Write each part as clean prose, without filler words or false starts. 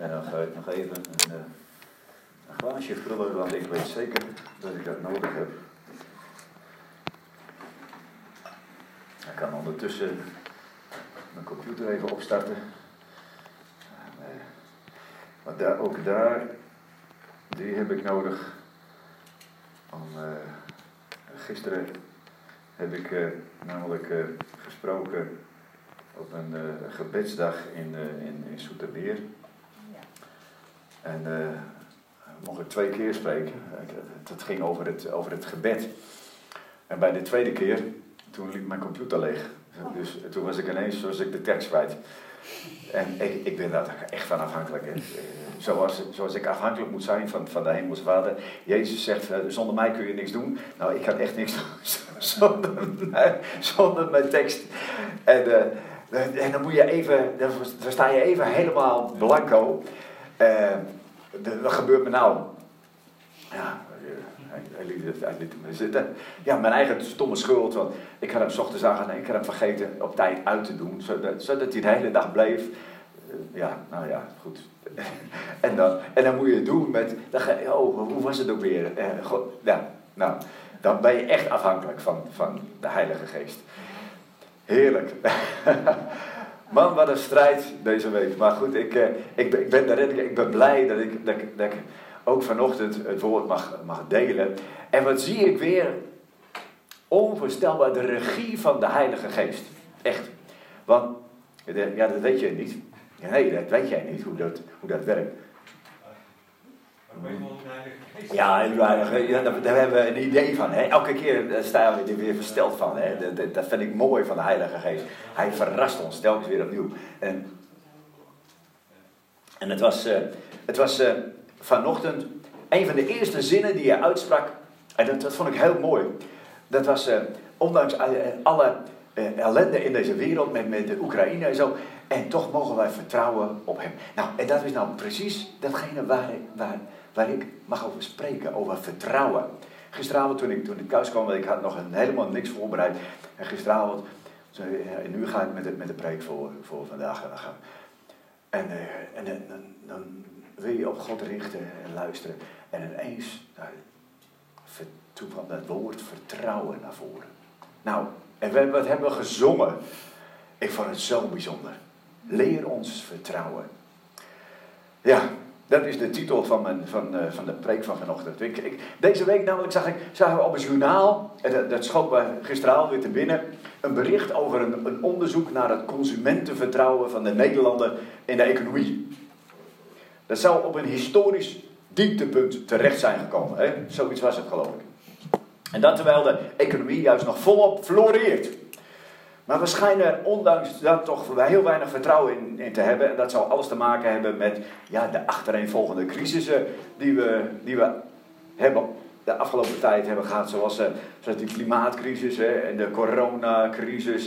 En dan ga ik nog even een glaasje vullen, want ik weet zeker dat ik dat nodig heb. Ik kan ondertussen mijn computer even opstarten. Maar ook die heb ik nodig. Gisteren heb ik namelijk gesproken op een gebedsdag in Zoetermeer. En mocht ik 2 keer spreken. Het ging over het gebed. En bij de tweede keer, toen liep mijn computer leeg. Dus toen was ik ineens, zoals ik de tekst kwijt. En ik ben daar echt van afhankelijk. Zoals ik afhankelijk moet zijn van de Hemelse Vader. Jezus zegt, zonder mij kun je niks doen. Nou, ik kan echt niks doen zonder mijn tekst. En dan moet je even, dan sta je even helemaal blanco. Wat gebeurt me nou? Ja, hij liet me zitten. Ja, mijn eigen stomme schuld. Want ik had hem 's ochtends aan en ik had hem vergeten op tijd uit te doen. Zodat hij de hele dag bleef. Goed. en dan moet je het doen met... hoe was het ook weer? Dan ben je echt afhankelijk van de Heilige Geest. Heerlijk. Man, wat een strijd deze week. Maar goed, ik ben erin. Ik ben blij dat ik ook vanochtend het woord mag delen. En wat zie ik weer? Onvoorstelbaar de regie van de Heilige Geest. Echt. Want, dat weet je niet. Nee, dat weet jij niet, hoe dat werkt. Ja, daar hebben we een idee van. Hè? Elke keer staan we er weer versteld van. Hè? Dat vind ik mooi van de Heilige Geest. Hij verrast ons telkens weer opnieuw. En het was vanochtend een van de eerste zinnen die hij uitsprak. En dat vond ik heel mooi. Dat was, ondanks alle ellende in deze wereld met de Oekraïne en zo. En toch mogen wij vertrouwen op hem. Nou, en dat is nou precies datgene waar ik mag over spreken, over vertrouwen. Gisteravond toen ik thuis kwam, ik had nog helemaal niks voorbereid. En gisteravond, nu ga ik met de preek voor vandaag. En dan wil je op God richten en luisteren. En ineens, toen kwam dat woord vertrouwen naar voren. Nou, en wat hebben we gezongen? Ik vond het zo bijzonder. Leer ons vertrouwen. Ja, dat is de titel van de preek van vanochtend. Deze week namelijk zagen we op het journaal, en dat schoot me gisteravond weer te binnen, een bericht over een onderzoek naar het consumentenvertrouwen van de Nederlander in de economie. Dat zou op een historisch dieptepunt terecht zijn gekomen. Hè? Zoiets was het, geloof ik. En dat terwijl de economie juist nog volop floreert. Maar we schijnen ondanks dat toch heel weinig vertrouwen in te hebben. En dat zou alles te maken hebben met de achtereenvolgende crisissen die we hebben de afgelopen tijd hebben gehad. Zoals die klimaatcrisis en de coronacrisis.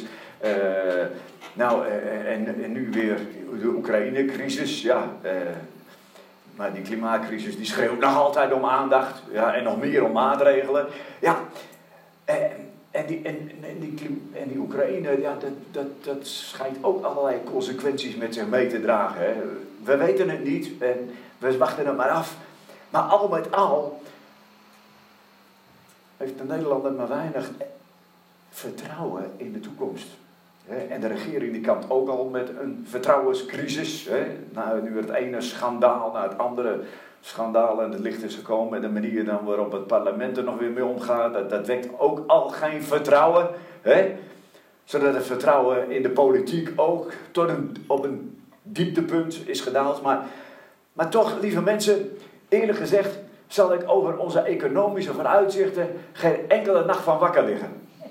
En nu weer de Oekraïne-crisis. Maar die klimaatcrisis die schreeuwt nog altijd om aandacht. Ja, en nog meer om maatregelen. Ja, en die Oekraïne, dat schijnt ook allerlei consequenties met zich mee te dragen. Hè. We weten het niet en we wachten het maar af. Maar al met al heeft de Nederlander maar weinig vertrouwen in de toekomst. En de regering die kampt ook al met een vertrouwenscrisis. Nou, nu het ene schandaal naar het andere schandaal en het licht is gekomen. En de manier dan waarop het parlement er nog weer mee omgaat. Dat wekt ook al geen vertrouwen. Zodat het vertrouwen in de politiek ook op een dieptepunt is gedaald. Maar toch, lieve mensen, eerlijk gezegd zal ik over onze economische vooruitzichten geen enkele nacht van wakker liggen.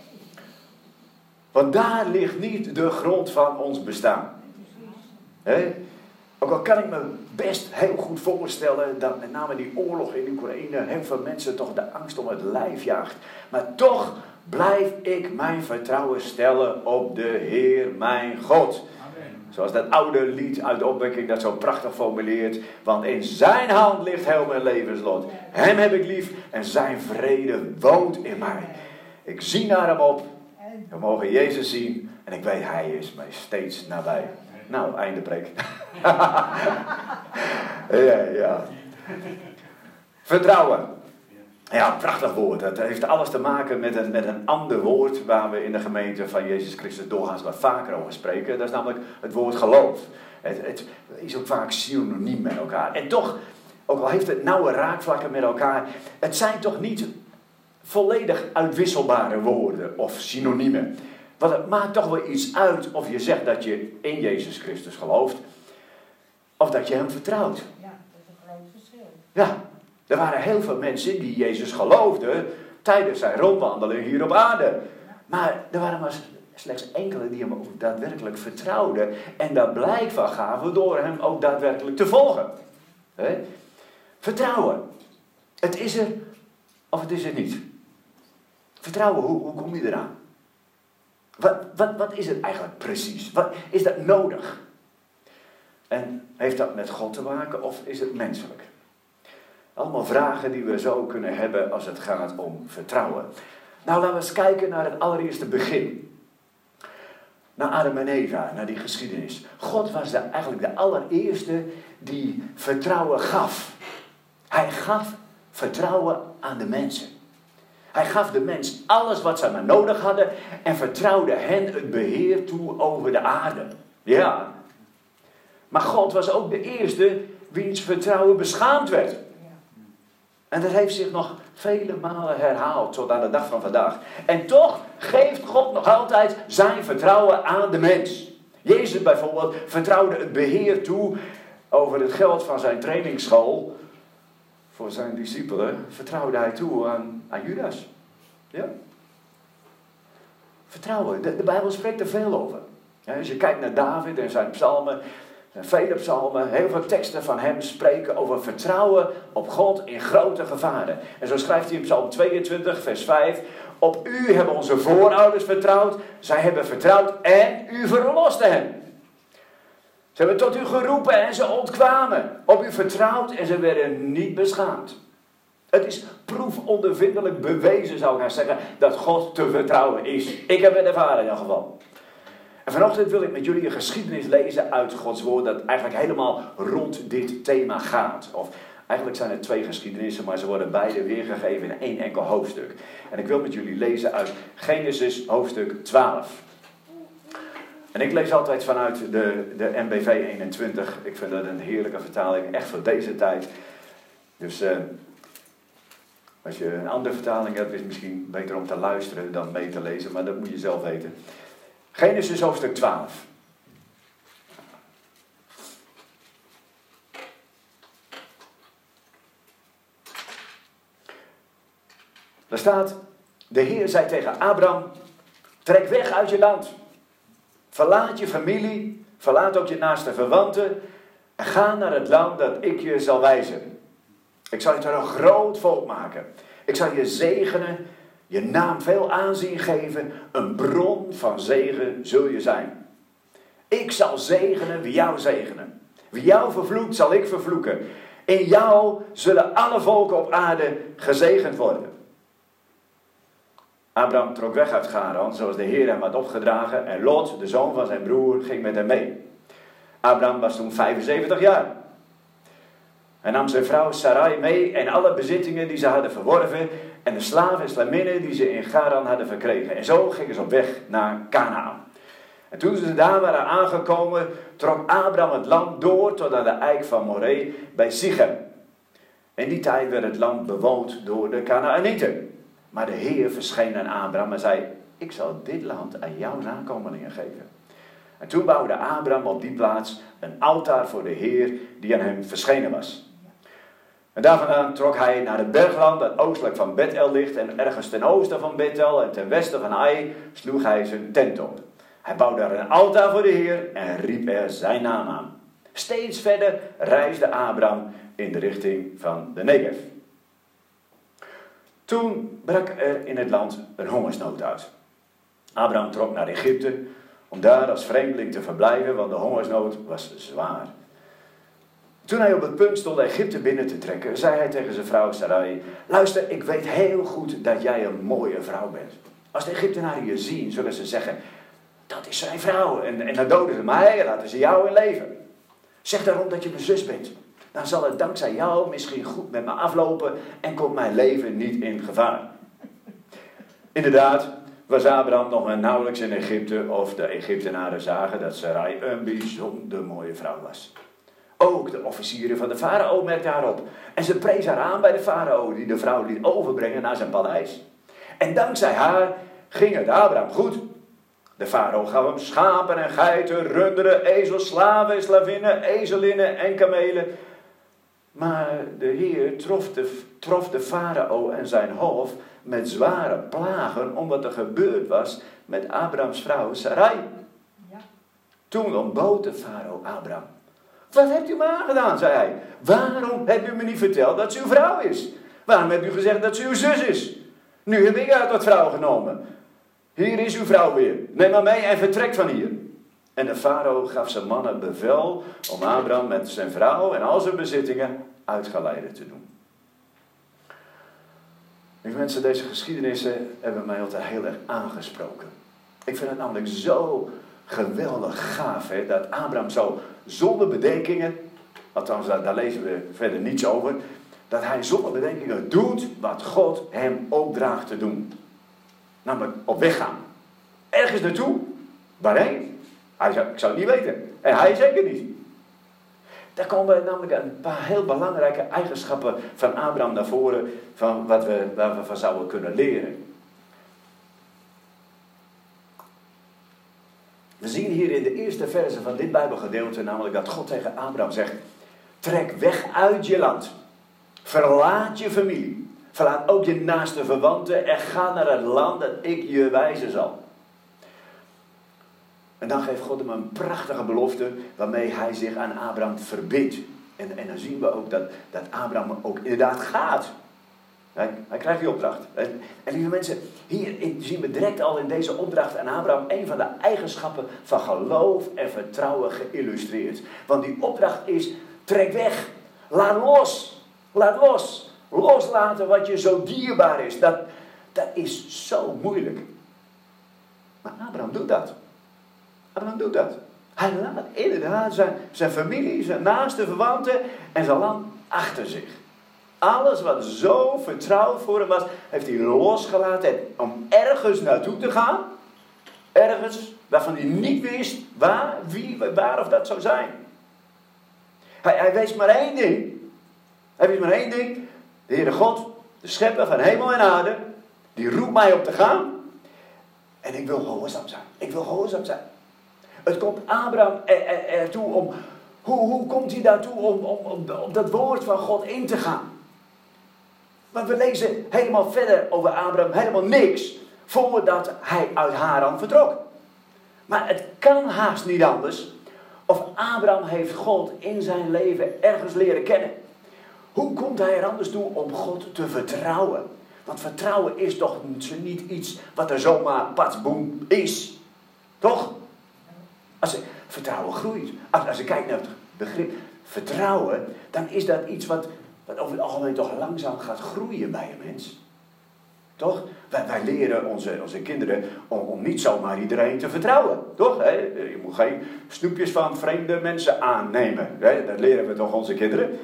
Want daar ligt niet de grond van ons bestaan. Ook al kan ik me best heel goed voorstellen dat met name die oorlog in Oekraïne heel veel mensen toch de angst om het lijf jaagt. Maar toch blijf ik mijn vertrouwen stellen op de Heer mijn God. Amen. Zoals dat oude lied uit de opwekking dat zo prachtig formuleert. Want in zijn hand ligt heel mijn levenslot. Hem heb ik lief en zijn vrede woont in mij. Ik zie naar hem op. We mogen Jezus zien en ik weet, hij is mij steeds nabij. Nou, einde preek. Ja. Vertrouwen. Ja, een prachtig woord. Het heeft alles te maken met een ander woord waar we in de gemeente van Jezus Christus doorgaans wat vaker over spreken. Dat is namelijk het woord geloof. Het is ook vaak synoniem met elkaar. En toch, ook al heeft het nauwe raakvlakken met elkaar, het zijn toch niet volledig uitwisselbare woorden of synoniemen. Want het maakt toch wel iets uit of je zegt dat je in Jezus Christus gelooft, of dat je hem vertrouwt. Ja, dat is een groot verschil. Ja, er waren heel veel mensen die Jezus geloofden tijdens zijn rondwandeling hier op aarde. Maar er waren maar slechts enkele die hem ook daadwerkelijk vertrouwden en daar blijk van gaven door hem ook daadwerkelijk te volgen. Vertrouwen. Het is er of het is er niet. Vertrouwen, hoe kom je eraan? Wat is het eigenlijk precies? Wat is dat nodig? En heeft dat met God te maken of is het menselijk? Allemaal vragen die we zo kunnen hebben als het gaat om vertrouwen. Nou, laten we eens kijken naar het allereerste begin. Naar Adam en Eva, naar die geschiedenis. God was eigenlijk de allereerste die vertrouwen gaf. Hij gaf vertrouwen aan de mensen. Hij gaf de mens alles wat ze maar nodig hadden en vertrouwde hen het beheer toe over de aarde. Ja. Maar God was ook de eerste wiens vertrouwen beschaamd werd. En dat heeft zich nog vele malen herhaald tot aan de dag van vandaag. En toch geeft God nog altijd zijn vertrouwen aan de mens. Jezus bijvoorbeeld vertrouwde het beheer toe over het geld van zijn trainingsschool. Voor zijn discipelen vertrouwde hij toe aan Judas. Ja? Vertrouwen. De Bijbel spreekt er veel over. Ja, als je kijkt naar David en zijn psalmen. En vele psalmen, heel veel teksten van hem spreken over vertrouwen op God in grote gevaren. En zo schrijft hij in Psalm 22, vers 5. Op u hebben onze voorouders vertrouwd. Zij hebben vertrouwd en u verloste hen. Ze hebben tot u geroepen en ze ontkwamen. Op u vertrouwd en ze werden niet beschaamd. Het is proefondervindelijk bewezen, zou ik gaan zeggen, dat God te vertrouwen is. Ik heb het ervaren in ieder geval. En vanochtend wil ik met jullie een geschiedenis lezen uit Gods woord dat eigenlijk helemaal rond dit thema gaat. Of eigenlijk zijn het 2 geschiedenissen, maar ze worden beide weergegeven in 1 enkel hoofdstuk. En ik wil met jullie lezen uit Genesis hoofdstuk 12. En ik lees altijd vanuit de NBV 21. Ik vind dat een heerlijke vertaling, echt voor deze tijd. Dus als je een andere vertaling hebt, is het misschien beter om te luisteren dan mee te lezen, maar dat moet je zelf weten. Genesis hoofdstuk 12. Daar staat, de Heer zei tegen Abraham, trek weg uit je land. Verlaat je familie, verlaat ook je naaste verwanten en ga naar het land dat ik je zal wijzen. Ik zal je tot een groot volk maken. Ik zal je zegenen, je naam veel aanzien geven, een bron van zegen zul je zijn. Ik zal zegenen wie jou zegenen. Wie jou vervloekt, zal ik vervloeken. In jou zullen alle volken op aarde gezegend worden. Abraham trok weg uit Charan, zoals de Heer hem had opgedragen, en Lot, de zoon van zijn broer, ging met hem mee. Abraham was toen 75 jaar. Hij nam zijn vrouw Sarai mee en alle bezittingen die ze hadden verworven en de slaven en slavinnen die ze in Charan hadden verkregen. En zo gingen ze op weg naar Kanaan. En toen ze daar waren aangekomen, trok Abraham het land door tot aan de eik van Moreh bij Sichem. In die tijd werd het land bewoond door de Kanaanieten. Maar de Heer verscheen aan Abraham en zei, ik zal dit land aan jouw nakomelingen geven. En toen bouwde Abraham op die plaats een altaar voor de Heer die aan hem verschenen was. En daar vandaan trok hij naar het bergland dat oostelijk van Bethel ligt. En ergens ten oosten van Bethel en ten westen van Ai sloeg hij zijn tent op. Hij bouwde daar een altaar voor de Heer en riep er zijn naam aan. Steeds verder reisde Abraham in de richting van de Negev. Toen brak er in het land een hongersnood uit. Abraham trok naar Egypte om daar als vreemdeling te verblijven, want de hongersnood was zwaar. Toen hij op het punt stond Egypte binnen te trekken, zei hij tegen zijn vrouw Sarai, luister, ik weet heel goed dat jij een mooie vrouw bent. Als de Egyptenaren je zien, zullen ze zeggen, dat is zijn vrouw. En dan doden ze mij en laten ze jou in leven. Zeg daarom dat je mijn zus bent. dan zal het dankzij jou misschien goed met me aflopen en komt mijn leven niet in gevaar. Inderdaad, was Abraham nog maar nauwelijks in Egypte of de Egyptenaren zagen dat Sarai een bijzonder mooie vrouw was. Ook de officieren van de farao merkten haar op. En ze prees haar aan bij de farao die de vrouw liet overbrengen naar zijn paleis. En dankzij haar ging het Abraham goed. De farao gaf hem schapen en geiten, runderen, ezels, slaven en slavinnen, ezelinnen en kamelen. Maar de Heer trof de farao en zijn hof met zware plagen omdat er gebeurd was met Abrahams vrouw Sarai. Ja. Toen ontbood de farao Abraham. Wat hebt u me aangedaan, zei hij. Waarom hebt u me niet verteld dat ze uw vrouw is? Waarom hebt u gezegd dat ze uw zus is? Nu heb ik haar tot vrouw genomen. Hier is uw vrouw weer. Neem haar mee en vertrek van hier. En de farao gaf zijn mannen bevel om Abraham met zijn vrouw en al zijn bezittingen uitgeleide te doen. Lieve mensen, deze geschiedenissen hebben mij altijd heel erg aangesproken. Ik vind het namelijk zo geweldig gaaf, hè, dat Abraham zo zonder bedenkingen, althans daar lezen we verder niets over, dat hij zonder bedenkingen doet wat God hem opdraagt te doen. Namelijk op weg gaan. Ergens naartoe. Waarheen? Ik zou het niet weten. En hij zeker niet. Daar komen namelijk een paar heel belangrijke eigenschappen van Abraham naar voren, van waar we van zouden kunnen leren. We zien hier in de eerste verse van dit Bijbelgedeelte namelijk dat God tegen Abraham zegt: trek weg uit je land. Verlaat je familie. Verlaat ook je naaste verwanten en ga naar het land dat ik je wijzen zal. En dan geeft God hem een prachtige belofte waarmee hij zich aan Abraham verbindt. En dan zien we ook dat Abraham ook inderdaad gaat. Hij krijgt die opdracht. En lieve mensen, hier zien we direct al in deze opdracht aan Abraham een van de eigenschappen van geloof en vertrouwen geïllustreerd. Want die opdracht is: trek weg. Laat los. Laat los. Loslaten wat je zo dierbaar is. Dat is zo moeilijk. Maar Abraham doet dat. Abraham doet dat. Hij laat inderdaad zijn familie, zijn naaste verwanten en zijn land achter zich. Alles wat zo vertrouwd voor hem was, heeft hij losgelaten om ergens naartoe te gaan. Ergens waarvan hij niet wist waar of dat zou zijn. Hij wist maar één ding. Hij wist maar één ding. De Heere God, de schepper van hemel en aarde, die roept mij op te gaan. En ik wil gehoorzaam zijn. Ik wil gehoorzaam zijn. Het komt Abraham ertoe om... Hoe komt hij daartoe om op dat woord van God in te gaan? Want we lezen helemaal verder over Abraham helemaal niks voordat hij uit Haran vertrok. Maar het kan haast niet anders. Of Abraham heeft God in zijn leven ergens leren kennen. Hoe komt hij er anders toe om God te vertrouwen? Want vertrouwen is toch niet iets wat er zomaar patsboem is. Toch? Als vertrouwen groeit. Als je kijkt naar het begrip vertrouwen, dan is dat iets wat over het algemeen toch langzaam gaat groeien bij een mens. Toch? Wij leren onze kinderen om niet zomaar iedereen te vertrouwen. Toch? Je moet geen snoepjes van vreemde mensen aannemen. Dat leren we toch onze kinderen.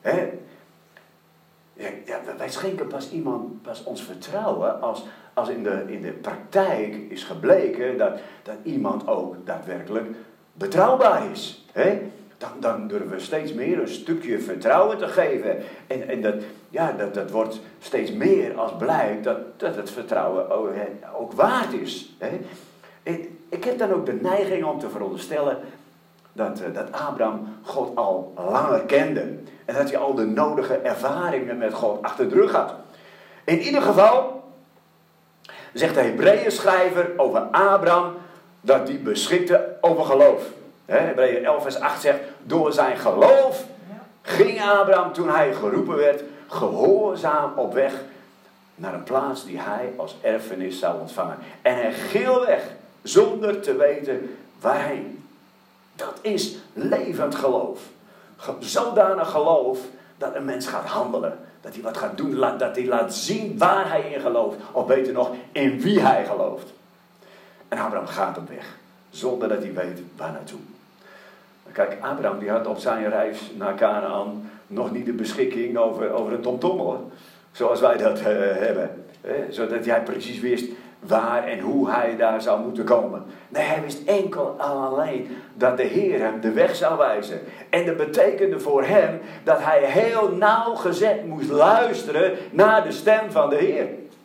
Ja, wij schenken pas ons vertrouwen als in de praktijk is gebleken dat iemand ook daadwerkelijk betrouwbaar is. Dan durven we steeds meer een stukje vertrouwen te geven. En dat wordt steeds meer als blijkt dat het vertrouwen ook waard is. Ik heb dan ook de neiging om te veronderstellen dat Abraham God al langer kende. En dat hij al de nodige ervaringen met God achter de rug had. In ieder geval zegt de Hebreeënschrijver over Abraham dat hij beschikte over geloof. Hebreeën 11 vers 8 zegt: door zijn geloof ging Abraham toen hij geroepen werd gehoorzaam op weg naar een plaats die hij als erfenis zou ontvangen. En hij ging weg zonder te weten waarheen. Dat is levend geloof. Zodanig geloof dat een mens gaat handelen. Dat hij wat gaat doen, dat hij laat zien waar hij in gelooft. Of beter nog, in wie hij gelooft. En Abraham gaat op weg. Zonder dat hij weet waar naartoe. Kijk, Abraham die had op zijn reis naar Kanaan nog niet de beschikking over een tomtom, hoor. Zoals wij dat hebben. Zodat hij precies wist waar en hoe hij daar zou moeten komen. Nee, hij wist enkel en alleen dat de Heer hem de weg zou wijzen. En dat betekende voor hem dat hij heel nauwgezet moest luisteren naar de stem van de Heer.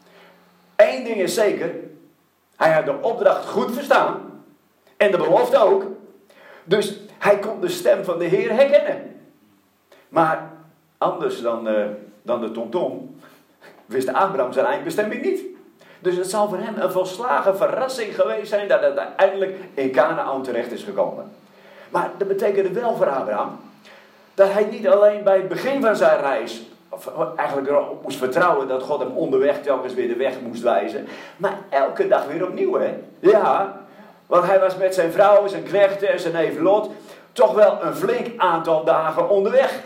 Eén ding is zeker. Hij had de opdracht goed verstaan. En de belofte ook. Dus hij kon de stem van de Heer herkennen. Maar anders dan de tomtom wist Abraham zijn eindbestemming niet. Dus het zal voor hem een volslagen verrassing geweest zijn dat het uiteindelijk in Kanaan terecht is gekomen. Maar dat betekende wel voor Abraham dat hij niet alleen bij het begin van zijn reis eigenlijk erop moest vertrouwen dat God hem onderweg telkens weer de weg moest wijzen. Maar elke dag weer opnieuw, hè? Ja, want hij was met zijn vrouw, zijn knechten en zijn neef Lot toch wel een flink aantal dagen onderweg.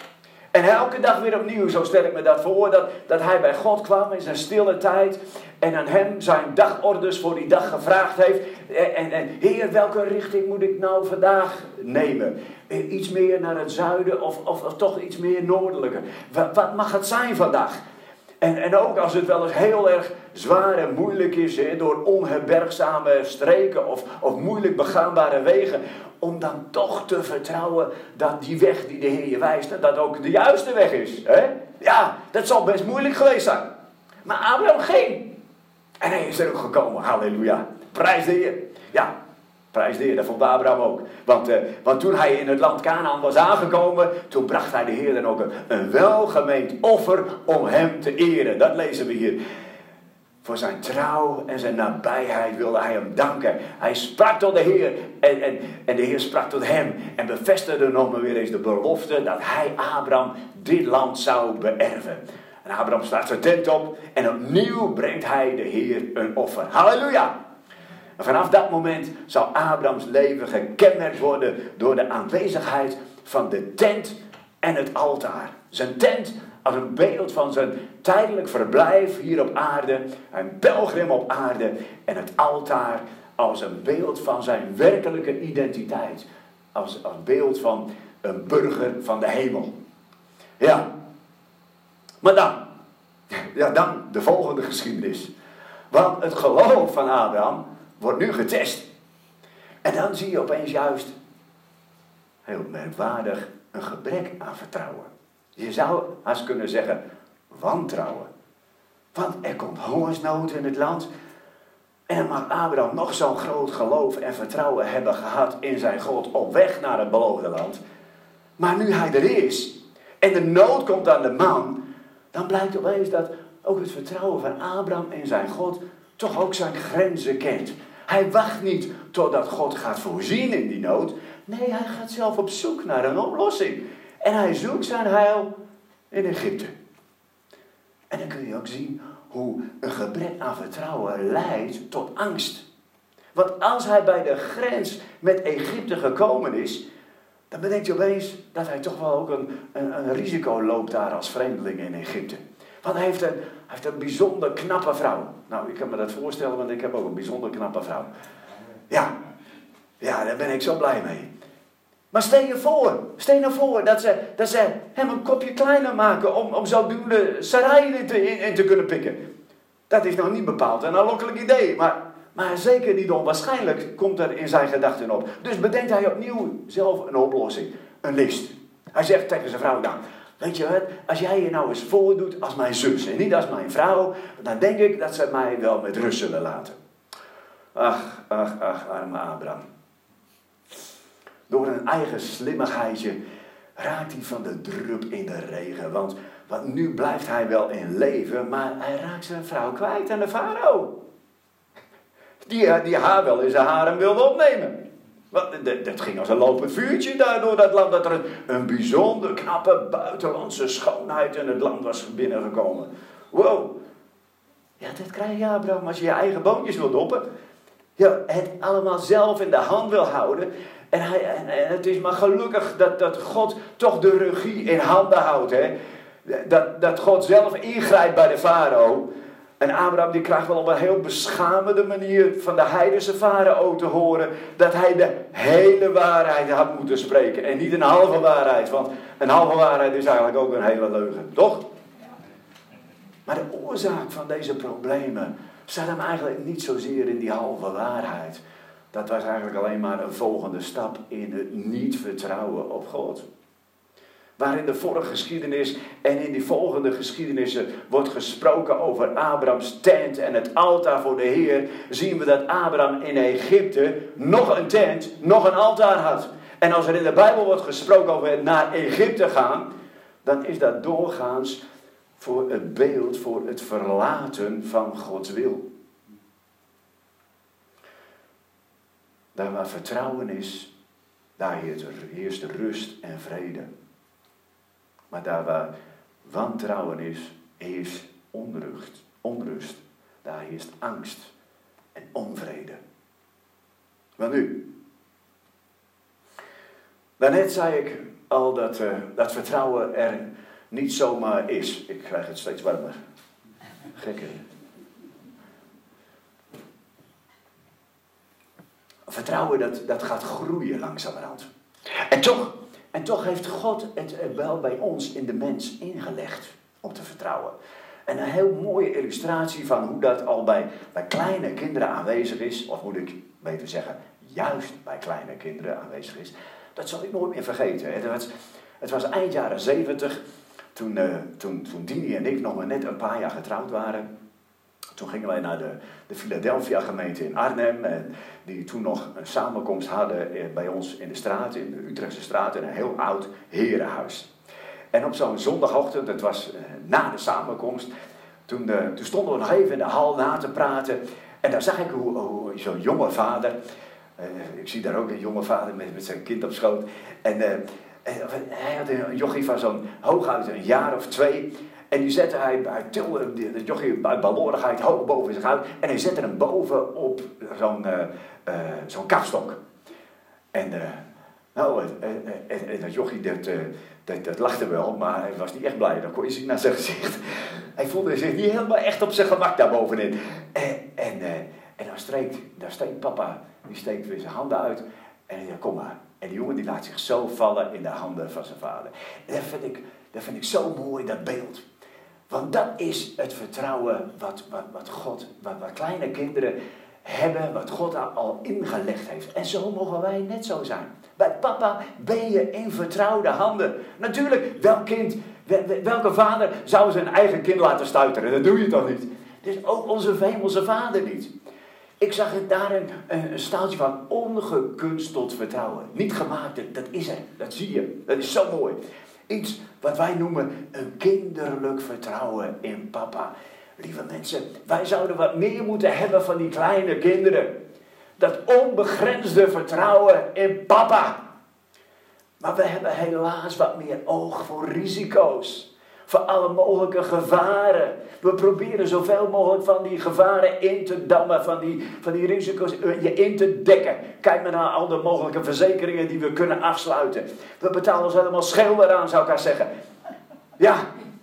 En elke dag weer opnieuw, zo stel ik me dat voor, dat hij bij God kwam in zijn stille tijd en aan hem zijn dagorders voor die dag gevraagd heeft. En Heer, welke richting moet ik nou vandaag nemen? Iets meer naar het zuiden of toch iets meer noordelijker? Wat mag het zijn vandaag? En ook als het wel eens heel erg zwaar en moeilijk is, door onherbergzame streken of moeilijk begaanbare wegen, om dan toch te vertrouwen dat die weg die de Heer je wijst, dat ook de juiste weg is. Hè? Ja, dat zal best moeilijk geweest zijn. Maar Abraham ging. En hij is er ook gekomen, halleluja. Prijs de Heer. Ja, prijs de Heer, dat vond Abraham ook. Want toen hij in het land Kanaan was aangekomen, toen bracht hij de Heer dan ook een welgemeend offer om hem te eren. Dat lezen we hier. Voor zijn trouw en zijn nabijheid wilde hij hem danken. Hij sprak tot de Heer en de Heer sprak tot hem. En bevestigde nog maar weer eens de belofte dat hij, Abraham, dit land zou beërven. En Abraham slaat zijn tent op en opnieuw brengt hij de Heer een offer. Halleluja! En vanaf dat moment zal Abrahams leven gekenmerkt worden door de aanwezigheid van de tent en het altaar. Zijn tent als een beeld van zijn tijdelijk verblijf hier op aarde, een pelgrim op aarde, en het altaar als een beeld van zijn werkelijke identiteit. Als beeld van een burger van de hemel. Ja. Maar dan de volgende geschiedenis. Want het geloof van Abraham wordt nu getest. En dan zie je opeens juist, heel merkwaardig, een gebrek aan vertrouwen. Je zou haast kunnen zeggen, wantrouwen. Want er komt hongersnood in het land. En dan mag Abraham nog zo'n groot geloof en vertrouwen hebben gehad in zijn God op weg naar het beloofde land. Maar nu hij er is en de nood komt aan de man, dan blijkt opeens dat ook het vertrouwen van Abraham in zijn God toch ook zijn grenzen kent. Hij wacht niet totdat God gaat voorzien in die nood. Nee, hij gaat zelf op zoek naar een oplossing. En hij zoekt zijn heil in Egypte. En dan kun je ook zien hoe een gebrek aan vertrouwen leidt tot angst. Want als hij bij de grens met Egypte gekomen is, dan bedenkt hij opeens dat hij toch wel ook een risico loopt daar als vreemdeling in Egypte. Want hij heeft een bijzonder knappe vrouw. Nou, ik kan me dat voorstellen, want ik heb ook een bijzonder knappe vrouw. Ja, daar ben ik zo blij mee. Maar stel je nou voor dat ze hem een kopje kleiner maken om zodoende Sarai in te kunnen pikken. Dat is nou niet bepaald een aanlokkelijk idee, maar zeker niet onwaarschijnlijk komt er in zijn gedachten op. Dus bedenkt hij opnieuw zelf een oplossing, een list. Hij zegt tegen zijn vrouw, nou, weet je wat, als jij je nou eens voordoet als mijn zus en niet als mijn vrouw, dan denk ik dat ze mij wel met rust zullen laten. Ach, arme Abraham. Door een eigen slimmigheidje raakt hij van de drup in de regen. Want nu blijft hij wel in leven, maar hij raakt zijn vrouw kwijt aan de farao. Die haar wel in zijn harem wilde opnemen. Want dat ging als een lopend vuurtje daar door dat land. Dat er een bijzonder knappe buitenlandse schoonheid in het land was binnengekomen. Wow. Ja, dat krijg je, Abraham, als je je eigen boontjes wil doppen. Ja, het allemaal zelf in de hand wil houden. En het is maar gelukkig dat God toch de regie in handen houdt. Hè? Dat God zelf ingrijpt bij de farao. En Abraham die krijgt wel op een heel beschamende manier van de heidense farao te horen dat hij de hele waarheid had moeten spreken. En niet een halve waarheid, want een halve waarheid is eigenlijk ook een hele leugen, toch? Maar de oorzaak van deze problemen zat hem eigenlijk niet zozeer in die halve waarheid. Dat was eigenlijk alleen maar een volgende stap in het niet vertrouwen op God. Waar in de vorige geschiedenis en in die volgende geschiedenissen wordt gesproken over Abrahams tent en het altaar voor de Heer, zien we dat Abraham in Egypte nog een tent, nog een altaar had. En als er in de Bijbel wordt gesproken over het naar Egypte gaan, dan is dat doorgaans voor het beeld, voor het verlaten van Gods wil. Daar waar vertrouwen is, daar heerst rust en vrede. Maar daar waar wantrouwen is, heerst onrust. Daar heerst angst en onvrede. Maar nu, daarnet zei ik al dat vertrouwen er niet zomaar is. Ik krijg het steeds warmer. Gekke. Vertrouwen dat gaat groeien langzamerhand. En toch heeft God het wel bij ons in de mens ingelegd om te vertrouwen. En een heel mooie illustratie van hoe dat al bij kleine kinderen aanwezig is, of moet ik beter zeggen, juist bij kleine kinderen aanwezig is, dat zal ik nooit meer vergeten. Het was eind jaren 70, toen Dini en ik nog maar net een paar jaar getrouwd waren. Toen gingen wij naar de Philadelphia gemeente in Arnhem, die toen nog een samenkomst hadden bij ons in de straat, in de Utrechtse straat, in een heel oud herenhuis. En op zo'n zondagochtend, het was na de samenkomst, toen stonden we nog even in de hal na te praten. En daar zag ik hoe zo'n jonge vader, ik zie daar ook een jonge vader met zijn kind op schoot. En hij had een jochie van zo'n hooguit een jaar of 2. En die zette hij tilde de jochie uit balorigheid hoog boven zich uit. En hij zette hem boven op zo'n kapstok. En dat jochie dat lachte wel, maar hij was niet echt blij. Dat kon je zien naar zijn gezicht. Hij voelde zich niet helemaal echt op zijn gemak daarbovenin. En dan steekt papa, die steekt weer zijn handen uit. En hij zegt, kom maar. En die jongen die laat zich zo vallen in de handen van zijn vader. En dat vind ik zo mooi, dat beeld. Want dat is het vertrouwen wat kleine kinderen hebben, wat God al ingelegd heeft. En zo mogen wij net zo zijn. Bij papa ben je in vertrouwde handen. Natuurlijk, welke vader zou zijn eigen kind laten stuiteren? Dat doe je toch niet? Dus ook onze hemelse vader niet. Ik zag daar een staaltje van ongekunsteld vertrouwen. Niet gemaakt, dat is er. Dat zie je. Dat is zo mooi. Iets wat wij noemen een kinderlijk vertrouwen in papa. Lieve mensen, wij zouden wat meer moeten hebben van die kleine kinderen. Dat onbegrensde vertrouwen in papa. Maar we hebben helaas wat meer oog voor risico's. Voor alle mogelijke gevaren. We proberen zoveel mogelijk van die gevaren in te dammen. Van die risico's je in te dekken. Kijk maar naar al de mogelijke verzekeringen die we kunnen afsluiten. We betalen ons helemaal scheel eraan, zou ik haar zeggen. Ja.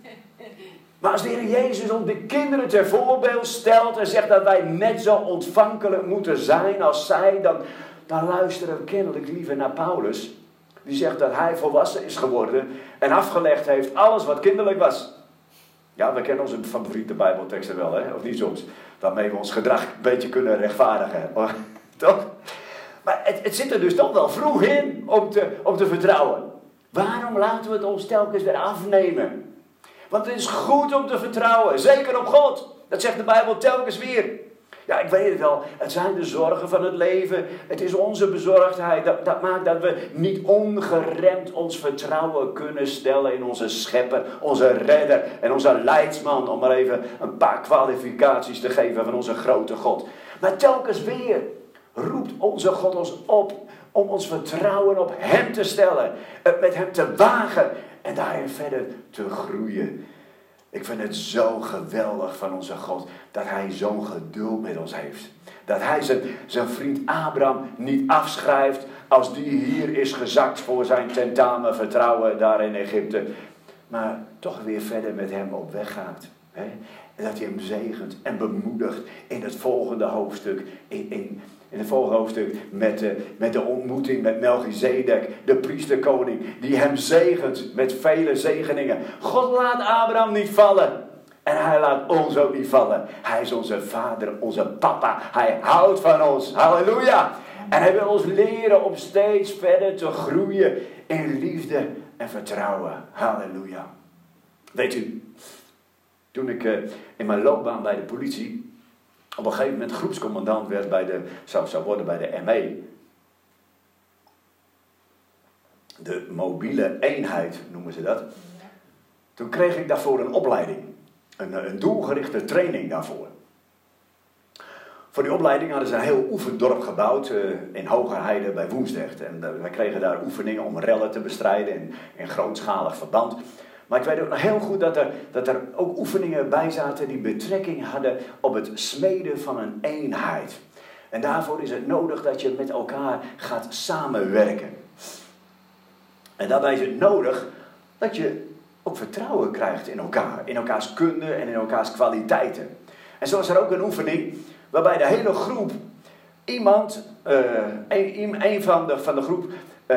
Maar als de Heer Jezus ons de kinderen ter voorbeeld stelt en zegt dat wij net zo ontvankelijk moeten zijn als zij, dan luisteren we kennelijk liever naar Paulus. Die zegt dat hij volwassen is geworden en afgelegd heeft alles wat kinderlijk was. Ja, we kennen onze favoriete Bijbelteksten wel, hè? Of niet soms. Waarmee we ons gedrag een beetje kunnen rechtvaardigen. Toch? Maar het zit er dus toch wel vroeg in om te vertrouwen. Waarom laten we het ons telkens weer afnemen? Want het is goed om te vertrouwen. Zeker op God. Dat zegt de Bijbel telkens weer. Ja, ik weet het wel. Het zijn de zorgen van het leven. Het is onze bezorgdheid. Dat maakt dat we niet ongeremd ons vertrouwen kunnen stellen in onze schepper, onze redder en onze leidsman. Om maar even een paar kwalificaties te geven van onze grote God. Maar telkens weer roept onze God ons op om ons vertrouwen op hem te stellen. Het met hem te wagen en daarin verder te groeien. Ik vind het zo geweldig van onze God dat hij zo'n geduld met ons heeft. Dat hij zijn vriend Abraham niet afschrijft als die hier is gezakt voor zijn tentamen vertrouwen daar in Egypte. Maar toch weer verder met hem op weg gaat. En dat hij hem zegent en bemoedigt in het volgende hoofdstuk. In het volgende hoofdstuk met de ontmoeting met Melchizedek, de priesterkoning. Die hem zegent met vele zegeningen. God laat Abraham niet vallen. En hij laat ons ook niet vallen. Hij is onze vader, onze papa. Hij houdt van ons. Halleluja. En hij wil ons leren om steeds verder te groeien in liefde en vertrouwen. Halleluja. Weet u, toen ik in mijn loopbaan bij de politie op een gegeven moment groepscommandant werd zou worden bij de ME. De mobiele eenheid noemen ze dat. Toen kreeg ik daarvoor een opleiding. Een doelgerichte training daarvoor. Voor die opleiding hadden ze een heel oefendorp gebouwd in Hogerheide bij Woensdrecht. En wij kregen daar oefeningen om rellen te bestrijden in grootschalig verband. Maar ik weet ook nog heel goed dat er ook oefeningen bij zaten die betrekking hadden op het smeden van een eenheid. En daarvoor is het nodig dat je met elkaar gaat samenwerken. En daarbij is het nodig dat je ook vertrouwen krijgt in elkaar. In elkaars kunde en in elkaars kwaliteiten. En zo was er ook een oefening waarbij de hele groep een van de groep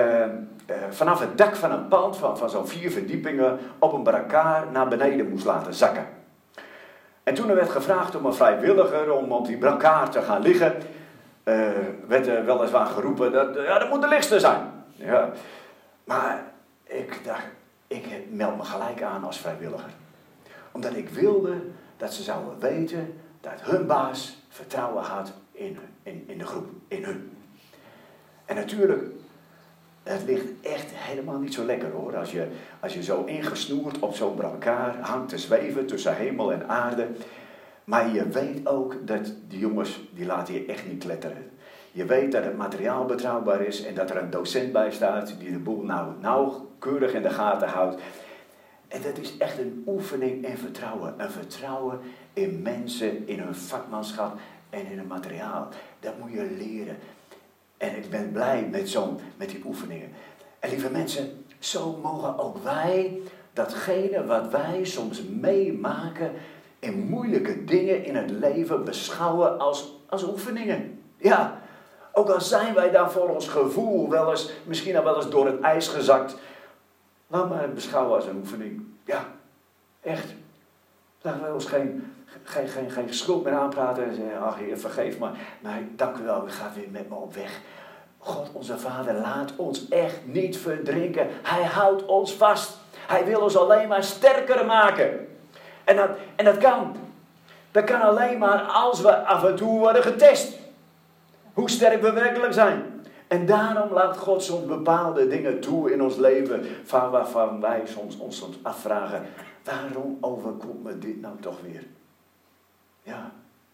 vanaf het dak van een pand van zo'n 4 verdiepingen op een brancard naar beneden moest laten zakken. En toen er werd gevraagd om een vrijwilliger om op die brancard te gaan liggen, werd er weliswaar geroepen dat moet de lichtste zijn. Ja. Maar ik dacht, ik meld me gelijk aan als vrijwilliger. Omdat ik wilde dat ze zouden weten dat hun baas vertrouwen had in de groep, in hun. En natuurlijk, het ligt echt helemaal niet zo lekker hoor. Als je zo ingesnoerd op zo'n brancard hangt te zweven tussen hemel en aarde. Maar je weet ook dat die jongens, die laten je echt niet kletteren. Je weet dat het materiaal betrouwbaar is en dat er een docent bij staat die de boel nauwkeurig in de gaten houdt. En dat is echt een oefening in vertrouwen. Een vertrouwen in mensen, in hun vakmanschap en in het materiaal. Dat moet je leren. En ik ben blij met die oefeningen. En lieve mensen, zo mogen ook wij datgene wat wij soms meemaken in moeilijke dingen in het leven beschouwen als oefeningen. Ja, ook al zijn wij daar voor ons gevoel misschien al wel eens door het ijs gezakt. Laat maar het beschouwen als een oefening. Ja, echt. Laten we ons geen schuld meer aanpraten en zeggen, ach Heer, vergeef me. Maar dank u wel, u gaat weer met me op weg. God, onze Vader, laat ons echt niet verdrinken. Hij houdt ons vast. Hij wil ons alleen maar sterker maken. En dat kan. Dat kan alleen maar als we af en toe worden getest. Hoe sterk we werkelijk zijn. En daarom laat God soms bepaalde dingen toe in ons leven. Waarvan wij ons soms afvragen. Waarom overkomt me dit nou toch weer? Ja.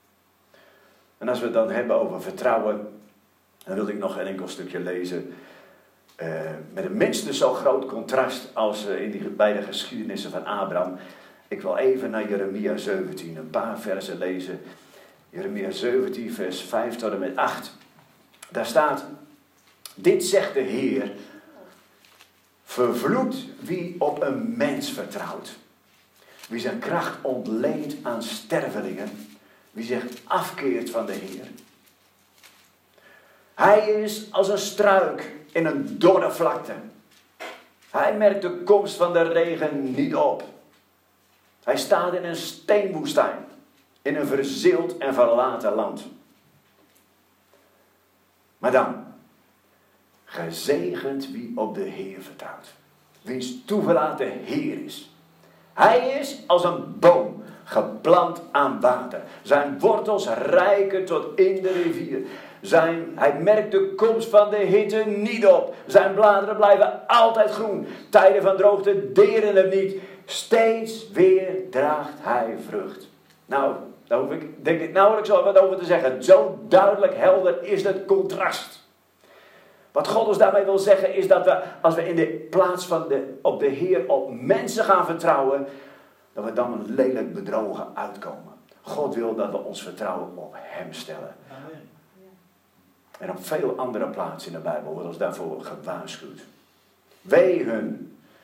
En als we het dan hebben over vertrouwen. Dan wil ik nog een enkel stukje lezen. Met een minstens zo groot contrast als in die beide geschiedenissen van Abraham. Ik wil even naar Jeremia 17. Een paar versen lezen. Jeremia 17 vers 5 tot en met 8. Daar staat. Dit zegt de Heer. Vervloekt wie op een mens vertrouwt. Wie zijn kracht ontleent aan stervelingen. Wie zich afkeert van de Heer. Hij is als een struik in een dorre vlakte. Hij merkt de komst van de regen niet op. Hij staat in een steenwoestijn. In een verzild en verlaten land. Maar dan. Gezegend wie op de Heer vertrouwt. Wiens toeverlaat de Heer is. Hij is als een boom geplant aan water. Zijn wortels reiken tot in de rivier. Hij merkt de komst van de hitte niet op. Zijn bladeren blijven altijd groen. Tijden van droogte deren hem niet. Steeds weer draagt hij vrucht. Nou, daar hoef ik denk ik nauwelijks wat over te zeggen. Zo duidelijk helder is het contrast. Wat God ons daarmee wil zeggen is dat we, als we in de plaats van op de Heer op mensen gaan vertrouwen, dat we dan een lelijk bedrogen uitkomen. God wil dat we ons vertrouwen op Hem stellen. Amen. En op veel andere plaatsen in de Bijbel wordt ons daarvoor gewaarschuwd. Wee hun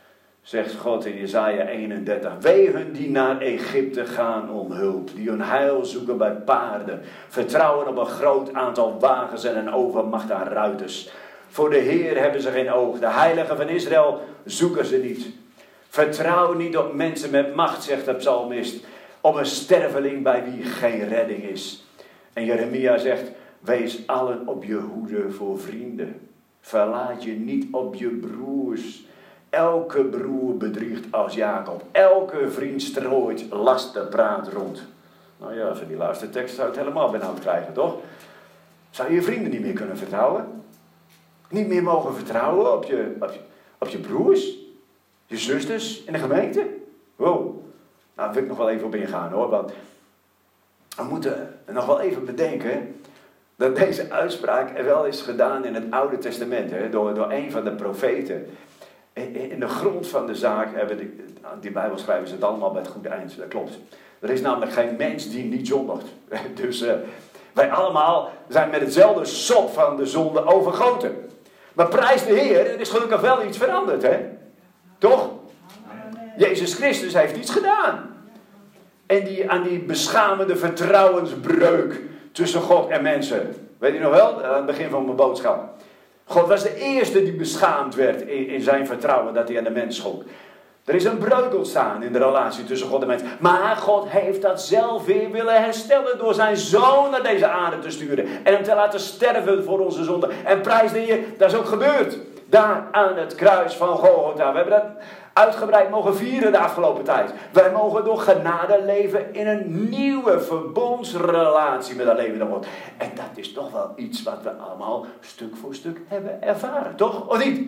zegt God in Jesaja 31. Wee hun die naar Egypte gaan om hulp. Die hun heil zoeken bij paarden. Vertrouwen op een groot aantal wagens en een overmacht aan ruiters. Voor de Heer hebben ze geen oog. De heiligen van Israël zoeken ze niet. Vertrouw niet op mensen met macht, zegt de psalmist. Op een sterveling bij wie geen redding is. En Jeremia zegt, wees allen op je hoede voor vrienden. Verlaat je niet op je broers. Elke broer bedriegt als Jacob. Elke vriend strooit lastenpraat rond. Nou ja, voor die laatste tekst zou je het helemaal benauwd krijgen, toch? Zou je je vrienden niet meer kunnen vertrouwen? Niet meer mogen vertrouwen op je broers? Je zusters in de gemeente? Wow. Nou, daar wil ik nog wel even op ingaan hoor. Want we moeten nog wel even bedenken dat deze uitspraak er wel is gedaan in het Oude Testament. Hè, door een van de profeten. In de grond van de zaak hebben die Bijbelschrijvers het allemaal bij het goede eind. Dat klopt. Er is namelijk geen mens die niet zondigt. Dus wij allemaal zijn met hetzelfde sop van de zonde overgoten. Maar prijs de Heer, er is gelukkig wel iets veranderd, hè? Toch? Jezus Christus heeft iets gedaan. En aan die beschamende vertrouwensbreuk tussen God en mensen. Weet u nog wel? Aan het begin van mijn boodschap. God was de eerste die beschaamd werd in zijn vertrouwen dat hij aan de mens schonk. Er is een breuk ontstaan in de relatie tussen God en mens. Maar God heeft dat zelf weer willen herstellen door zijn zoon naar deze aarde te sturen. En hem te laten sterven voor onze zonde. En prijs de Heer, dat is ook gebeurd. Daar aan het kruis van Golgotha. We hebben dat uitgebreid mogen vieren de afgelopen tijd. Wij mogen door genade leven in een nieuwe verbondsrelatie met dat levende God. En dat is toch wel iets wat we allemaal stuk voor stuk hebben ervaren. Toch? Of niet?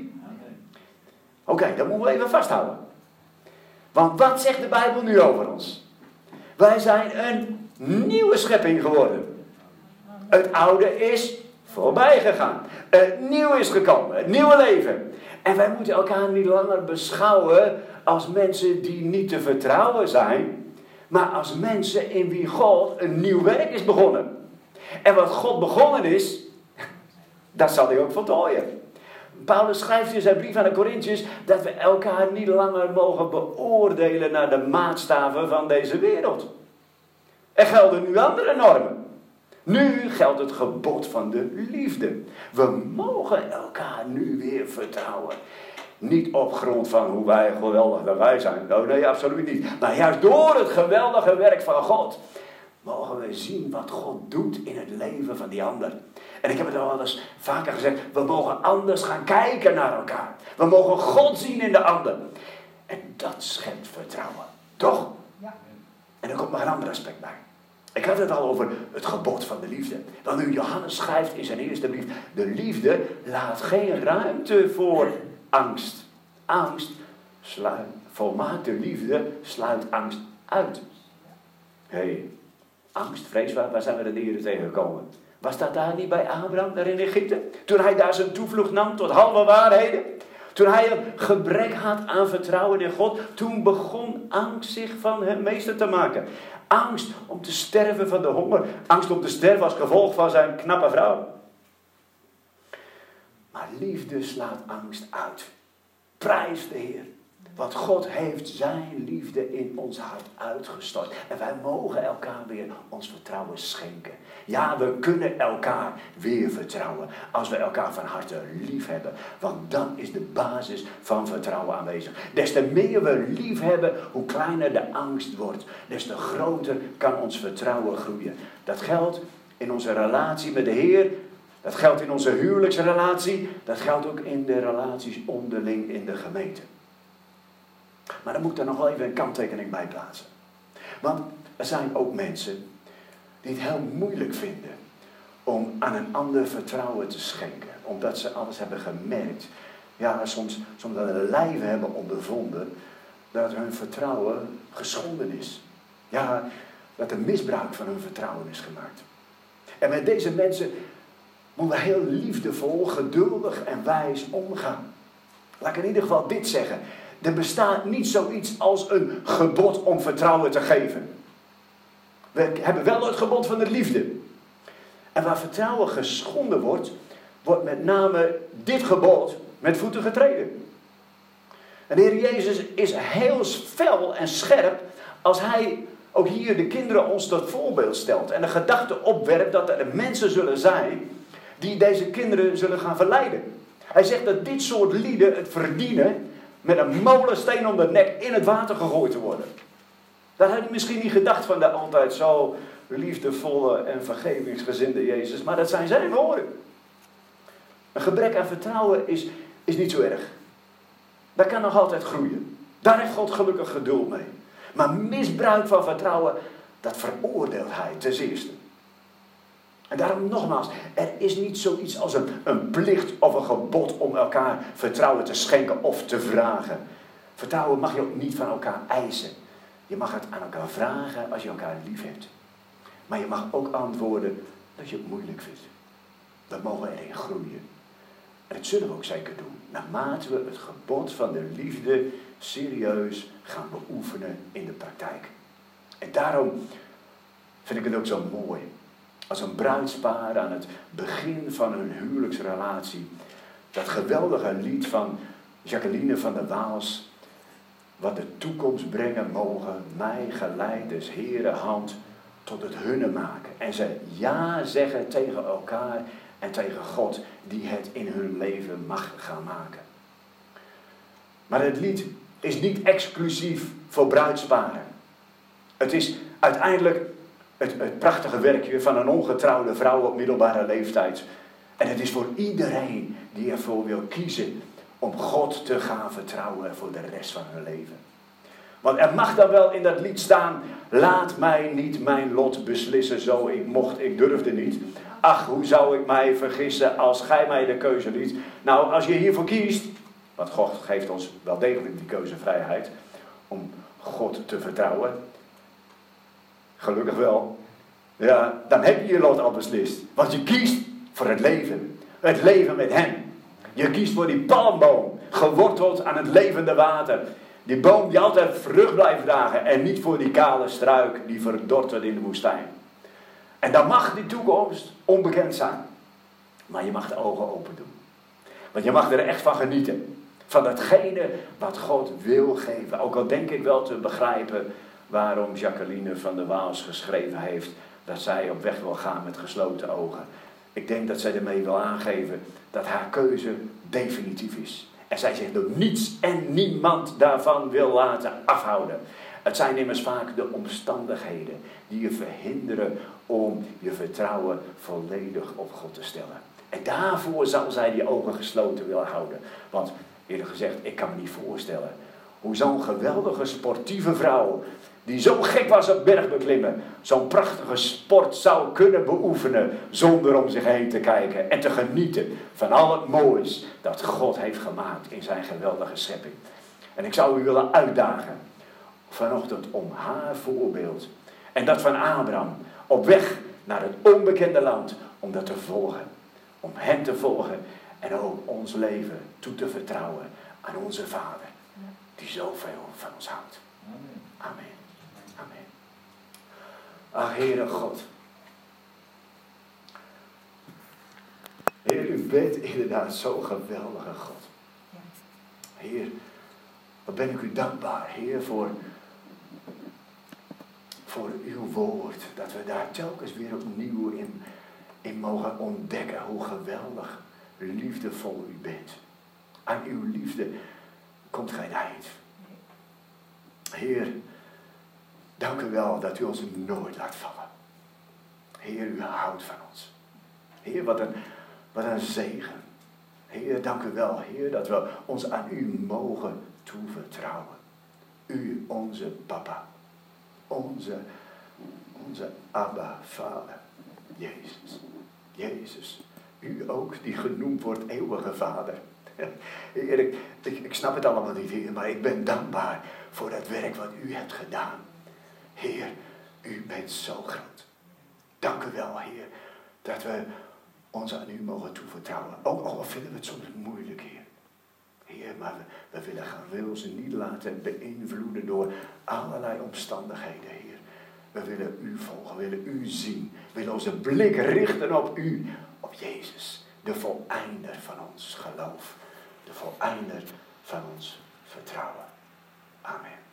Oké, dat moeten we even vasthouden. Want wat zegt de Bijbel nu over ons? Wij zijn een nieuwe schepping geworden. Het oude is voorbij gegaan. Het nieuwe is gekomen. Het nieuwe leven. En wij moeten elkaar niet langer beschouwen als mensen die niet te vertrouwen zijn. Maar als mensen in wie God een nieuw werk is begonnen. En wat God begonnen is, dat zal hij ook voltooien. Paulus schrijft in zijn brief aan de Corinthiërs dat we elkaar niet langer mogen beoordelen naar de maatstaven van deze wereld. Er gelden nu andere normen. Nu geldt het gebod van de liefde. We mogen elkaar nu weer vertrouwen. Niet op grond van hoe wij geweldig wij zijn. Oh, nee, absoluut niet. Maar juist door het geweldige werk van God mogen we zien wat God doet in het leven van die ander. En ik heb het al wel eens vaker gezegd. We mogen anders gaan kijken naar elkaar. We mogen God zien in de ander. En dat schept vertrouwen. Toch? Ja. En er komt nog een ander aspect bij. Ik had het al over het gebod van de liefde. Want nu Johannes schrijft in zijn eerste brief. De liefde laat geen ruimte voor angst. Volmaakte liefde sluit angst uit. Hé, angst, vrees, waar zijn we de eerder tegengekomen? Was dat daar niet bij Abraham, daar in Egypte? Toen hij daar zijn toevlucht nam tot halve waarheden. Toen hij een gebrek had aan vertrouwen in God. Toen begon angst zich van hem meester te maken. Angst om te sterven van de honger. Angst om te sterven als gevolg van zijn knappe vrouw. Maar liefde slaat angst uit. Prijs de Heer. Want God heeft zijn liefde in ons hart uitgestort. En wij mogen elkaar weer ons vertrouwen schenken. Ja, we kunnen elkaar weer vertrouwen. Als we elkaar van harte lief hebben. Want dan is de basis van vertrouwen aanwezig. Des te meer we lief hebben, hoe kleiner de angst wordt. Des te groter kan ons vertrouwen groeien. Dat geldt in onze relatie met de Heer. Dat geldt in onze huwelijksrelatie. Dat geldt ook in de relaties onderling in de gemeente. Maar dan moet ik daar nog wel even een kanttekening bij plaatsen. Want er zijn ook mensen die het heel moeilijk vinden om aan een ander vertrouwen te schenken. Omdat ze alles hebben gemerkt. Ja, soms dat hun lijven hebben ondervonden dat hun vertrouwen geschonden is. Ja, dat er misbruik van hun vertrouwen is gemaakt. En met deze mensen moeten we heel liefdevol, geduldig en wijs omgaan. Laat ik in ieder geval dit zeggen. Er bestaat niet zoiets als een gebod om vertrouwen te geven. We hebben wel het gebod van de liefde. En waar vertrouwen geschonden wordt, wordt met name dit gebod met voeten getreden. En de Heer Jezus is heel fel en scherp als hij ook hier de kinderen ons tot voorbeeld stelt. En de gedachte opwerpt dat er mensen zullen zijn die deze kinderen zullen gaan verleiden. Hij zegt dat dit soort lieden het verdienen met een molensteen om de nek in het water gegooid te worden. Dat had hij misschien niet gedacht van de altijd zo liefdevolle en vergevingsgezinde Jezus. Maar dat zijn zijn woorden. Een gebrek aan vertrouwen is niet zo erg. Dat kan nog altijd groeien. Daar heeft God gelukkig geduld mee. Maar misbruik van vertrouwen, dat veroordeelt hij ten eerste. En daarom nogmaals, er is niet zoiets als een plicht of een gebod om elkaar vertrouwen te schenken of te vragen. Vertrouwen mag je ook niet van elkaar eisen. Je mag het aan elkaar vragen als je elkaar lief hebt. Maar je mag ook antwoorden dat je het moeilijk vindt. We mogen erin groeien. En dat zullen we ook zeker doen. Naarmate we het gebod van de liefde serieus gaan beoefenen in de praktijk. En daarom vind ik het ook zo mooi. Als een bruidspaar aan het begin van hun huwelijksrelatie. Dat geweldige lied van Jacqueline van der Waals. Wat de toekomst brengen mogen. Mij geleid des Heere hand tot het hunne maken. En ze ja zeggen tegen elkaar en tegen God die het in hun leven mag gaan maken. Maar het lied is niet exclusief voor bruidsparen. Het is uiteindelijk het prachtige werkje van een ongetrouwde vrouw op middelbare leeftijd. En het is voor iedereen die ervoor wil kiezen om God te gaan vertrouwen voor de rest van hun leven. Want er mag dan wel in dat lied staan, laat mij niet mijn lot beslissen zo ik mocht, ik durfde niet. Ach, hoe zou ik mij vergissen als gij mij de keuze liet. Nou, als je hiervoor kiest, want God geeft ons wel degelijk die keuzevrijheid om God te vertrouwen. Gelukkig wel. Ja, dan heb je je lot al beslist. Want je kiest voor het leven. Het leven met hem. Je kiest voor die palmboom, geworteld aan het levende water. Die boom die altijd vrucht blijft dragen en niet voor die kale struik die verdortert in de woestijn. En dan mag die toekomst onbekend zijn. Maar je mag de ogen open doen. Want je mag er echt van genieten. Van datgene wat God wil geven. Ook al denk ik wel te begrijpen waarom Jacqueline van der Waals geschreven heeft dat zij op weg wil gaan met gesloten ogen. Ik denk dat zij ermee wil aangeven dat haar keuze definitief is. En zij zich door niets en niemand daarvan wil laten afhouden. Het zijn immers vaak de omstandigheden die je verhinderen om je vertrouwen volledig op God te stellen. En daarvoor zal zij die ogen gesloten willen houden. Want eerlijk gezegd, ik kan me niet voorstellen hoe zo'n geweldige sportieve vrouw, die zo gek was op bergbeklimmen, zo'n prachtige sport zou kunnen beoefenen zonder om zich heen te kijken en te genieten van al het moois dat God heeft gemaakt in zijn geweldige schepping. En ik zou u willen uitdagen vanochtend om haar voorbeeld en dat van Abraham op weg naar het onbekende land, om dat te volgen, om hem te volgen en ook ons leven toe te vertrouwen aan onze Vader, die zoveel van ons houdt. Amen. Amen. Ach, Heere God. Heer, u bent inderdaad zo'n geweldige God. Heer, wat ben ik u dankbaar, Heer, voor uw woord. Dat we daar telkens weer opnieuw in mogen ontdekken hoe geweldig, liefdevol u bent. Aan uw liefde komt geen eind. Heer, dank u wel dat u ons nooit laat vallen. Heer, u houdt van ons. Heer, wat een zegen. Heer, dank u wel, Heer, dat we ons aan u mogen toevertrouwen. U, onze papa. Onze Abba, Vader. Jezus. Jezus. U ook, die genoemd wordt eeuwige Vader. Heer, ik snap het allemaal niet, Heer, maar ik ben dankbaar voor dat werk wat u hebt gedaan. Heer, u bent zo groot. Dank u wel, Heer, dat we ons aan u mogen toevertrouwen. Ook al vinden we het soms moeilijk, Heer. Heer, maar we willen ons niet laten beïnvloeden door allerlei omstandigheden, Heer. We willen u volgen, we willen u zien. We willen onze blik richten op u, op Jezus. De voleinder van ons geloof. De voleinder van ons vertrouwen. Amen.